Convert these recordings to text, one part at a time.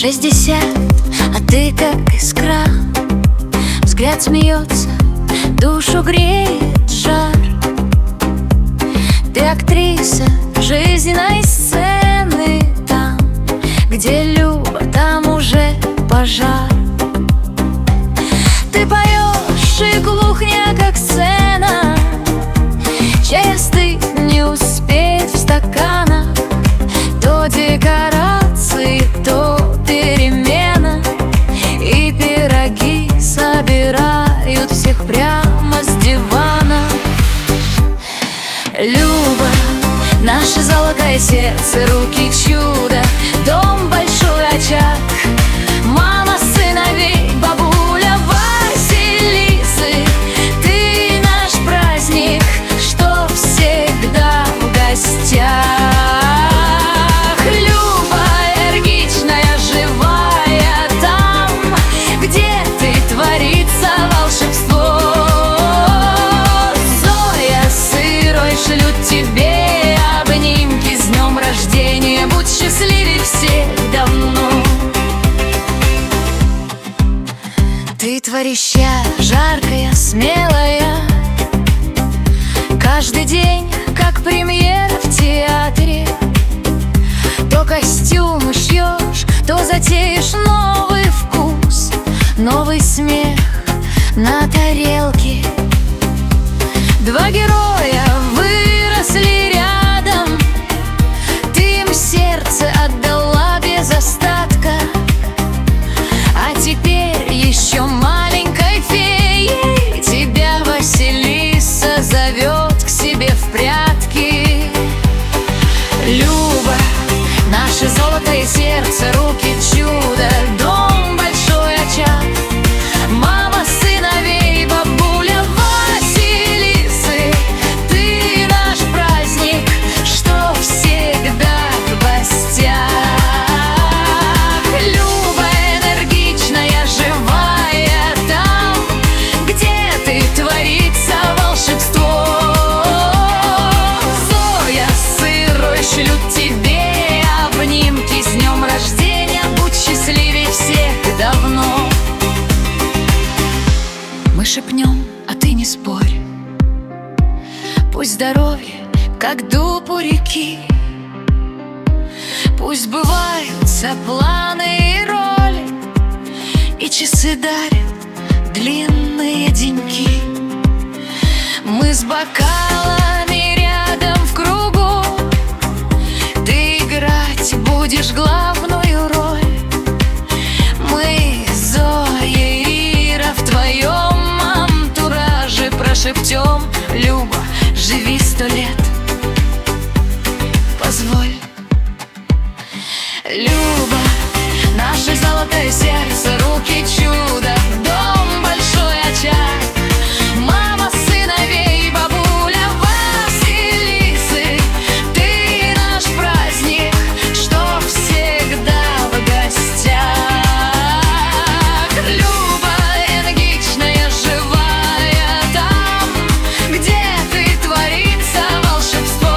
60, а ты как искра. Взгляд смеется, душу греет жар. Ты актриса жизненной сцены. Там, где Люба, там уже пожар. Ты поешь, и кухня как сцена. Чай остыть не успеет в стаканах. То декорации, то перемена. И пироги собирают всех прямо с дивана. Люба, наше золотое сердце, руки чудо, дом большой очаг, мама сыновей, бабуля Василисы. Ты наш праздник, что всегда в гостях. Люба, энергичная, живая, там, где ты, творится волшебство. Зоя с Ирой шлют тебе обнимки с днем рождения. Будь счастливей всех давно. Ты творища, жаркая, смелая. Каждый день, как премьера в театре. То костюмы шьешь, то затеешь новый вкус, новый смех на тарелке. Два героя выросли рядом. Ты им сердце отдала без остатка. А теперь еще маленькой феей тебя Василиса зовет к себе в прятки. Люба, наше золотое сердце, руки чудо, дом большой очаг, мама сыновей, бабуля Василисы. Ты наш праздник, что всегда в гостях. Люба, энергичная, живая, там, где ты, творится волшебство. Зоя с Ирой шлют тебе обнимки с днем рождения. Будь счастливей всех давно. Мы шепнем, а ты не спорь. Пусть здоровье, как дуб у реки. Пусть сбываются планы и роли, и часы дарят длинные деньки. Мы с бокалами рядом в кругу. Ты играть будешь главную роль. Мы, Зоя и Ира, в твоем антураже прошепчем: Люба, живи 100 лет, позволь. Люба, наше золотое сердце, руки чудо, дом большой очаг, мама сыновей, бабуля Василисы. Ты наш праздник, что всегда в гостях. Люба, энергичная, живая, там, где ты, творится волшебство.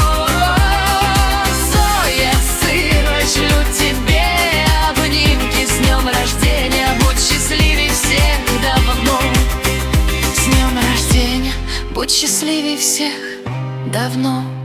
Зоя с Ирой шлют тебе обнимки с днем рождения. Будь счастливей всех давно. С днем рождения, будь счастливей всех давно.